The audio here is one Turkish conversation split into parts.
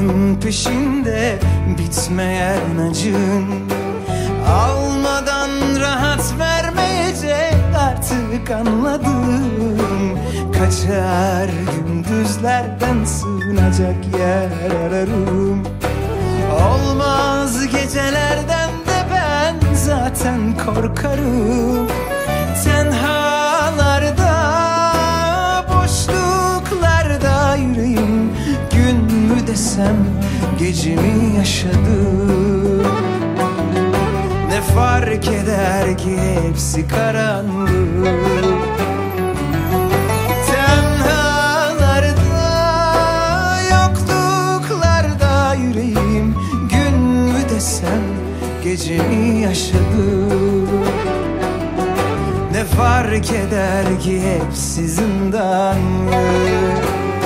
Onun peşinde bitmeyen acın, almadan rahat vermeyecek artık anladım. Kaçar gündüzlerden sığınacak yer ararım. Olmaz gecelerden de ben zaten korkarım. Tenhalarda, boşluklarda yüreğim gün mü desem gece mi yaşadım. Ne fark eder ki hepsi karanlık. Tenhalarda, yokluklarda yüreğim gün mü desem gece mi yaşadım. Ne fark eder ki hepsi zindanlık.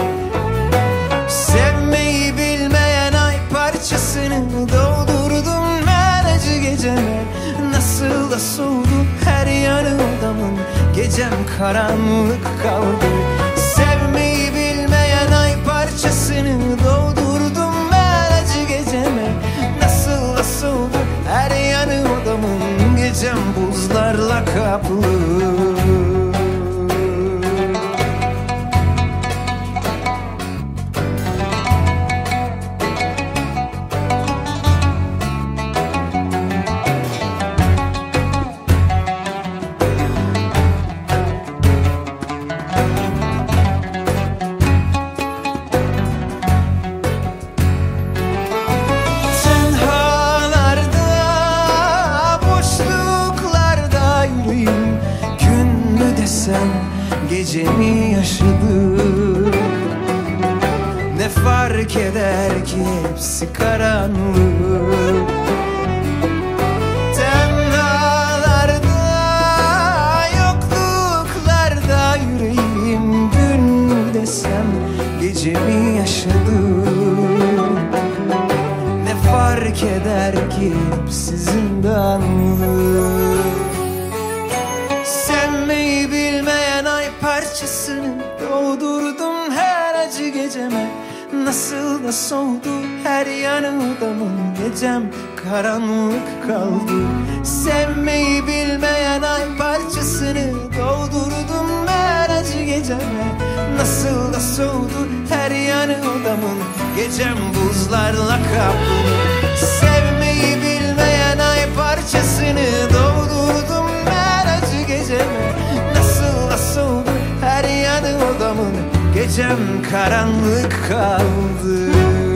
Sevmeyi bilmeyen ay parçasını doldurdum her acı geceme. Nasıl da soğudu her yanı odamın, gecem karanlık kaldı. Sevmeyi bilmeyen ay parçasını doldurdum her acı geceme. Nasıl da soğudu her yanı odamın, gecem buzlarla kaplı. Gecemi yaşadım. Ne fark eder ki hepsi karanlık. Tenhalarda, yokluklarda yüreğim gün mü desem gecemi yaşadım. Ne fark eder ki hepsi zindanlık. Sevmeyi bilmeyen ay parçasını doldurdum her acı geceme. Nasıl da soğudu her yanı odamın, gecem karanlık kaldı. Sevmeyi bilmeyen ay parçasını doldurdum her acı geceme. Nasıl da soğudu her yanı odamın, gecem buzlarla kaplı. Sevmeyi bilmeyen ay parçasını doldurdum her acı geceme. Nasıl da soğudu her yanı odamın, gecem karanlık kaldı.